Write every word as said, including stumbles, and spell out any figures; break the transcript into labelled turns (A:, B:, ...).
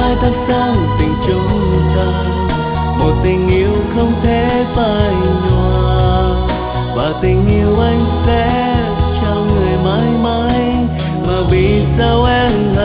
A: mãi thắp sáng tình chúng ta, một tình yêu không thể phai nhòa. Và tình yêu anh sẽ trao người mãi mãi, mà vì sao em